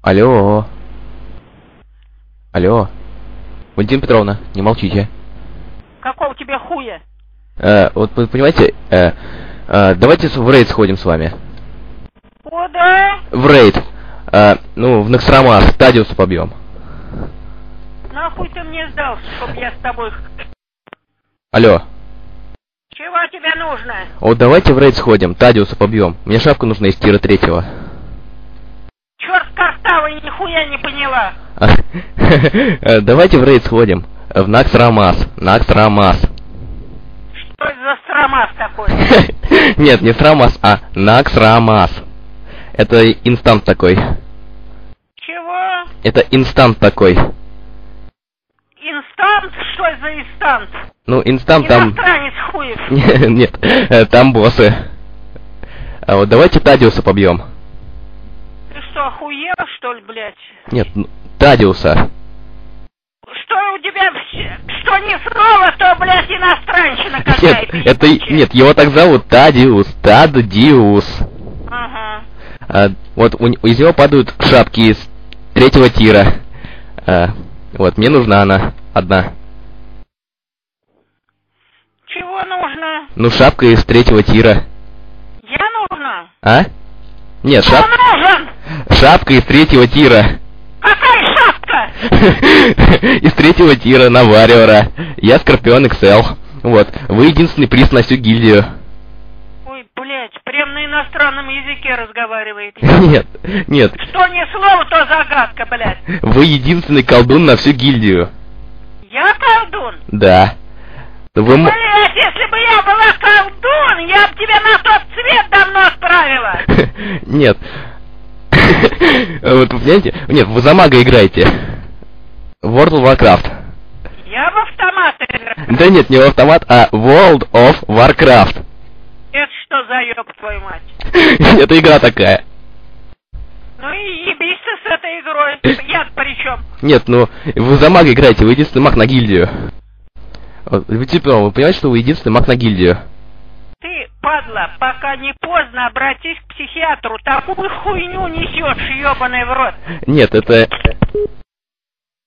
Алло. Алло. Валентина Петровна, не молчите. Какого тебе хуя? Вот вы понимаете, давайте в рейд сходим с вами. Куда? В рейд. Ну, в Наксрамас, Тадиуса побьем. Нахуй ты мне сдался, чтоб я с тобой... Алло. Чего тебе нужно? Вот давайте в рейд сходим, Тадиуса побьем. Мне шапка нужна из тира 3. Черт картавый, нихуя не поняла. Давайте в рейд сходим. В Наксрамас. Наксрамас. Что это за срамас такой? Нет, не Срамас, а Наксрамас. Это инстант такой. Чего? Это инстант такой. Инстант? Что это за инстант? Ну, инстант там... Иностранец хуев. Нет, там боссы. А вот давайте Тадиуса побьем. Ты что, охуел, что ли, блядь? Нет, Тадиуса. Что у тебя что ни слова, то, блядь, иностранщина какая-то. Нет, его так зовут Тадиус. Тадиус. Ага. Вот из него падают шапки из 3 тира. Вот, мне нужна она одна. Чего нужно? Ну, шапка из 3 тира. Я нужна? А? Нет, Кто нужен? шапка из 3 тира. Какая шапка? Из 3 тира на Варриора. Я Скорпион XL. Вот, вы единственный приз на всю гильдию. Ой, блядь, прям на иностранном языке разговаривает. Нет. Что ни слово, то загадка, блядь. Вы единственный колдун на всю гильдию. Я колдун? Да. Блядь, если бы я была колдун, я бы тебя на тот цвет давно отправила. Нет. Вот, понимаете? Нет, вы за мага играете. World of Warcraft. Я в автомат играю. Да нет, не в автомат, а World of Warcraft. Это что за ёб твою мать? Это игра такая. Ну и ебись ты с этой игрой. Я-то при чем? Нет, ну, вы за мага играете, вы единственный маг на гильдию. Вы понимаете, что вы единственный маг на гильдию? Ты, падла, пока не поздно, обратись к психиатру. Такую хуйню несешь, ёбаный в рот. Нет, это...